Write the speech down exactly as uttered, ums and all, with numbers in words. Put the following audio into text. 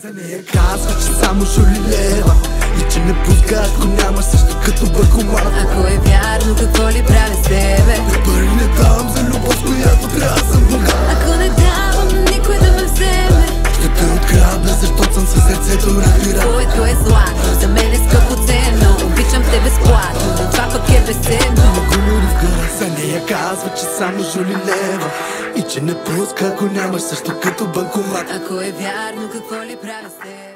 За нея казва, че само жули лева и че не пуска, ако няма също като банкомат. Ако е вярно, какво ли правя с тебе? Да пари не давам за любов, която трябва да съм богат. Ако не давам никой да ме вземе, ще те открадна, защото съм със сърцето разбира. Твоето е злато, за мен е скъпоценно. Обичам те безплатно, но това пък е безценно. За нея казва, че само жули лева и че не пуска, ако нямаш също като банкомат. Ако е вярно, какво ли правя с теб?